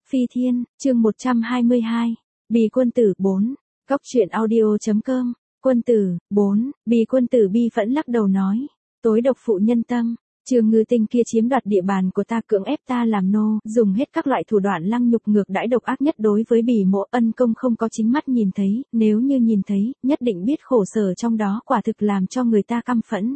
Phi Thiên, chương 122. Bì quân tử 4. Cóc truyện audio.com. Quân tử 4. Bì quân tử bi phẫn lắc đầu nói. Tối độc phụ nhân tâm. Trương Ngư Tinh kia chiếm đoạt địa bàn của ta, cưỡng ép ta làm nô, dùng hết các loại thủ đoạn lăng nhục ngược đãi độc ác nhất đối với Bì Mỗ. Ân công không có chính mắt nhìn thấy, nếu như nhìn thấy, nhất định biết khổ sở trong đó, quả thực làm cho người ta căm phẫn.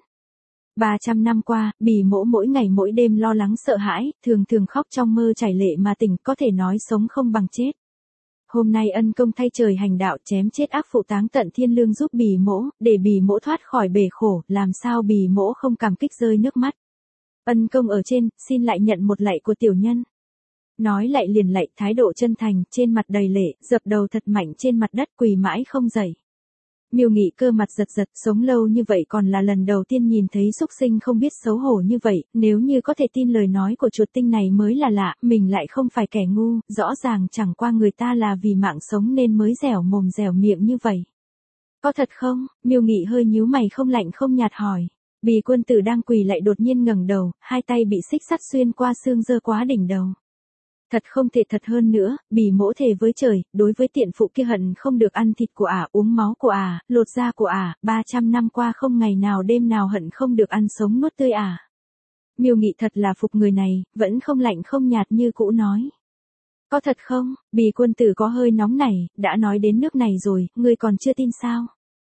300 năm qua, Bì Mỗ mỗi ngày mỗi đêm lo lắng sợ hãi, thường thường khóc trong mơ chảy lệ mà tỉnh, có thể nói sống không bằng chết. Hôm nay ân công thay trời hành đạo, chém chết ác phụ táng tận thiên lương giúp Bì Mỗ, để Bì Mỗ thoát khỏi bể khổ, làm sao Bì Mỗ không cảm kích rơi nước mắt. Ân công ở trên, xin lại nhận một lạy của tiểu nhân. Nói lại liền lạy, thái độ chân thành, trên mặt đầy lệ, dập đầu thật mạnh trên mặt đất, quỳ mãi không dậy. Miêu Nghị cơ mặt giật giật, sống lâu như vậy còn là lần đầu tiên nhìn thấy súc sinh không biết xấu hổ như vậy, nếu như có thể tin lời nói của chuột tinh này mới là lạ, mình lại không phải kẻ ngu, rõ ràng chẳng qua người ta là vì mạng sống nên mới dẻo mồm dẻo miệng như vậy. Có thật không? Miêu Nghị hơi nhíu mày không lạnh không nhạt hỏi. Bì quân tử đang quỳ lại đột nhiên ngẩng đầu, hai tay bị xích sắt xuyên qua xương giơ quá đỉnh đầu. Thật không thể thật hơn nữa, Bì Mỗ thề với trời, đối với tiện phụ kia hận không được ăn thịt của ả, uống máu của ả, lột da của ả, 300 năm qua không ngày nào đêm nào hận không được ăn sống nuốt tươi ả. Miêu Nghị thật là phục người này, vẫn không lạnh không nhạt như cũ nói. Có thật không? Bì quân tử có hơi nóng nảy, đã nói đến nước này rồi, ngươi còn chưa tin sao?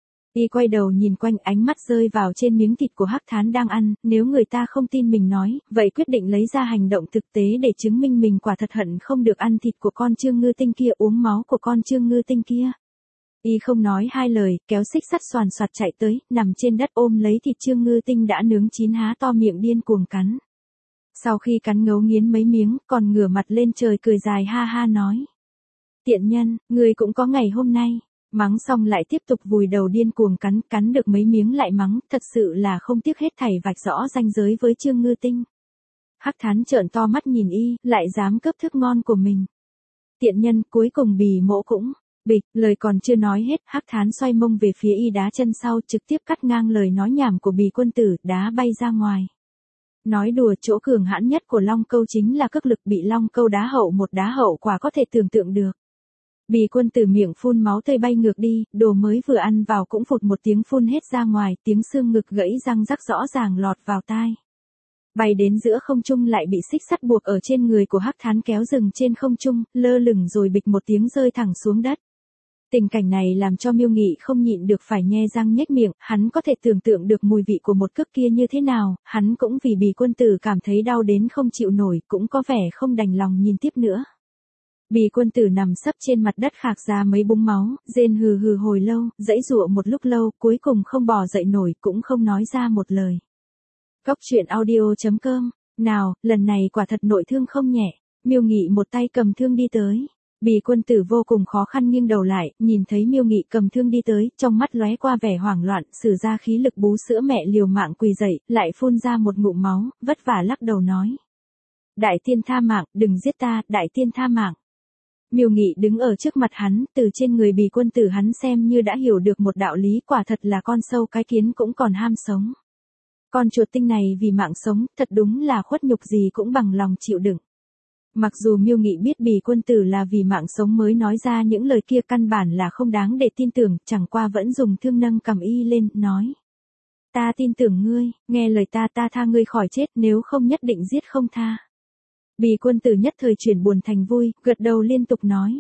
Y quay đầu nhìn quanh, ánh mắt rơi vào trên miếng thịt của Hắc Thán đang ăn, nếu người ta không tin mình nói, vậy quyết định lấy ra hành động thực tế để chứng minh mình quả thật hận không được ăn thịt của con Trương Ngư Tinh kia, uống máu của con Trương Ngư Tinh kia. Y không nói hai lời, kéo xích sắt xoàn xoạt chạy tới, nằm trên đất ôm lấy thịt Trương Ngư Tinh đã nướng chín, há to miệng điên cuồng cắn. Sau khi cắn ngấu nghiến mấy miếng, còn ngửa mặt lên trời cười dài ha ha nói. Tiện nhân, người cũng có ngày hôm nay. Mắng xong lại tiếp tục vùi đầu điên cuồng cắn được mấy miếng lại mắng, thật sự là không tiếc hết thảy vạch rõ ranh giới với Trương Ngư Tinh. Hắc Thán trợn to mắt nhìn y, lại dám cướp thức ngon của mình. Tiện nhân, cuối cùng Bì Mỗ cũng, bịch, lời còn chưa nói hết, Hắc Thán xoay mông về phía y đá chân sau, trực tiếp cắt ngang lời nói nhảm của Bì quân tử, đá bay ra ngoài. Nói đùa, chỗ cường hãn nhất của Long Câu chính là cước lực, bị Long Câu đá hậu một đá hậu quả có thể tưởng tượng được. Bì quân tử miệng phun máu tươi bay ngược đi, đồ mới vừa ăn vào cũng phụt một tiếng phun hết ra ngoài, tiếng xương ngực gãy răng rắc rõ ràng lọt vào tai. Bay đến giữa không trung lại bị xích sắt buộc ở trên người của Hắc Thán kéo dừng trên không trung, lơ lửng rồi bịch một tiếng rơi thẳng xuống đất. Tình cảnh này làm cho Miêu Nghị không nhịn được phải nhe răng nhếch miệng, hắn có thể tưởng tượng được mùi vị của một cước kia như thế nào, hắn cũng vì Bì quân tử cảm thấy đau đến không chịu nổi, cũng có vẻ không đành lòng nhìn tiếp nữa. Bì quân tử nằm sấp trên mặt đất khạc ra mấy búng máu, rên hừ hừ hồi lâu, giãy giụa một lúc lâu, cuối cùng không bò dậy nổi, cũng không nói ra một lời. Cóc truyện audio.com. Nào, lần này quả thật nội thương không nhẹ. Miêu Nghị một tay cầm thương đi tới. Bì quân tử vô cùng khó khăn nghiêng đầu lại, nhìn thấy Miêu Nghị cầm thương đi tới, trong mắt lóe qua vẻ hoảng loạn, sử ra khí lực bú sữa mẹ liều mạng quỳ dậy, lại phun ra một ngụm máu, vất vả lắc đầu nói. Đại tiên tha mạng, đừng giết ta, đại tiên tha mạng. Miêu Nghị đứng ở trước mặt hắn, từ trên người Bì quân tử hắn xem như đã hiểu được một đạo lý, quả thật là con sâu cái kiến cũng còn ham sống. Con chuột tinh này vì mạng sống, thật đúng là khuất nhục gì cũng bằng lòng chịu đựng. Mặc dù Miêu Nghị biết Bì quân tử là vì mạng sống mới nói ra những lời kia, căn bản là không đáng để tin tưởng, chẳng qua vẫn dùng thương nâng cầm y lên, nói. Ta tin tưởng ngươi, nghe lời ta tha ngươi khỏi chết, nếu không nhất định giết không tha. Bì quân tử nhất thời chuyển buồn thành vui, gật đầu liên tục nói.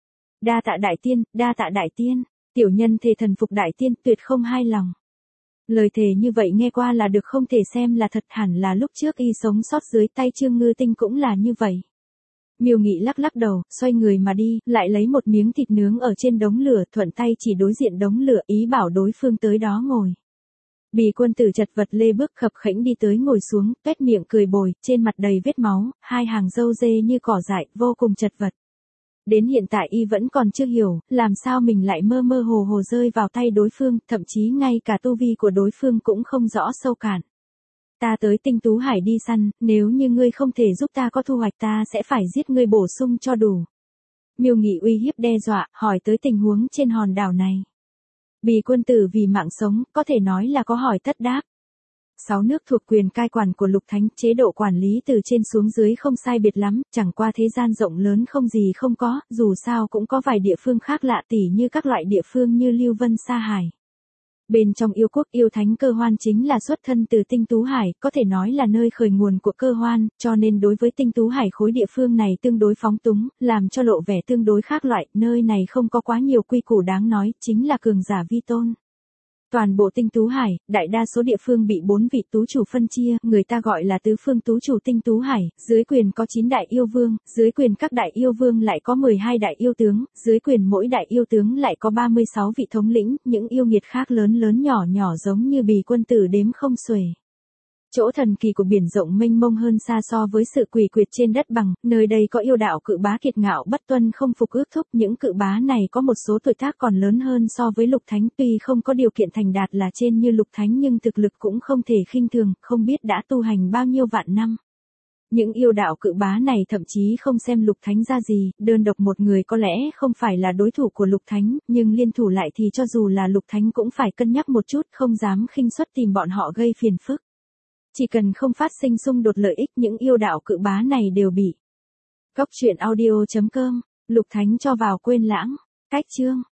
Đa tạ đại tiên, đa tạ đại tiên, tiểu nhân thề thần phục đại tiên, tuyệt không hai lòng. Lời thề như vậy nghe qua là được, không thể xem là thật, hẳn là lúc trước y sống sót dưới tay Trương Ngư Tinh cũng là như vậy. Miêu Nghị lắc lắc đầu, xoay người mà đi, lại lấy một miếng thịt nướng ở trên đống lửa, thuận tay chỉ đối diện đống lửa, ý bảo đối phương tới đó ngồi. Bì quân tử chật vật lê bước khập khẽnh đi tới ngồi xuống, tuét miệng cười bồi, trên mặt đầy vết máu, hai hàng râu dê như cỏ dại, vô cùng chật vật. Đến hiện tại y vẫn còn chưa hiểu, làm sao mình lại mơ mơ hồ hồ rơi vào tay đối phương, thậm chí ngay cả tu vi của đối phương cũng không rõ sâu cạn. Ta tới Tinh Tú Hải đi săn, nếu như ngươi không thể giúp ta có thu hoạch, ta sẽ phải giết ngươi bổ sung cho đủ. Miêu Nghị uy hiếp đe dọa, hỏi tới tình huống trên hòn đảo này. Bì quân tử vì mạng sống, có thể nói là có hỏi tất đáp. 6 nước thuộc quyền cai quản của Lục Thánh, chế độ quản lý từ trên xuống dưới không sai biệt lắm, chẳng qua thế gian rộng lớn không gì không có, dù sao cũng có vài địa phương khác lạ tỉ như các loại địa phương như Lưu Vân Sa Hải. Bên trong yêu quốc yêu thánh Cơ Hoan chính là xuất thân từ Tinh Tú Hải, có thể nói là nơi khởi nguồn của Cơ Hoan, cho nên đối với Tinh Tú Hải khối địa phương này tương đối phóng túng, làm cho lộ vẻ tương đối khác loại, nơi này không có quá nhiều quy củ đáng nói, chính là cường giả vi tôn. Toàn bộ Tinh Tú Hải, đại đa số địa phương bị 4 vị tú chủ phân chia, người ta gọi là tứ phương tú chủ Tinh Tú Hải, dưới quyền có 9 đại yêu vương, dưới quyền các đại yêu vương lại có 12 đại yêu tướng, dưới quyền mỗi đại yêu tướng lại có 36 vị thống lĩnh, những yêu nghiệt khác lớn lớn nhỏ nhỏ giống như bì quân tử đếm không xuể. Chỗ thần kỳ của biển rộng mênh mông hơn xa so với sự quỷ quyệt trên đất bằng, nơi đây có yêu đạo cự bá kiệt ngạo bất tuân không phục ước thúc, những cự bá này có một số tuổi tác còn lớn hơn so với Lục Thánh, tuy không có điều kiện thành đạt là trên như Lục Thánh nhưng thực lực cũng không thể khinh thường, không biết đã tu hành bao nhiêu vạn năm. Những yêu đạo cự bá này thậm chí không xem Lục Thánh ra gì, đơn độc một người có lẽ không phải là đối thủ của Lục Thánh, nhưng liên thủ lại thì cho dù là Lục Thánh cũng phải cân nhắc một chút, không dám khinh suất tìm bọn họ gây phiền phức. Chỉ cần không phát sinh xung đột lợi ích, những yêu đạo cự bá này đều bị. Góc truyện audio.com, Lục Thánh cho vào quên lãng. Cách chương.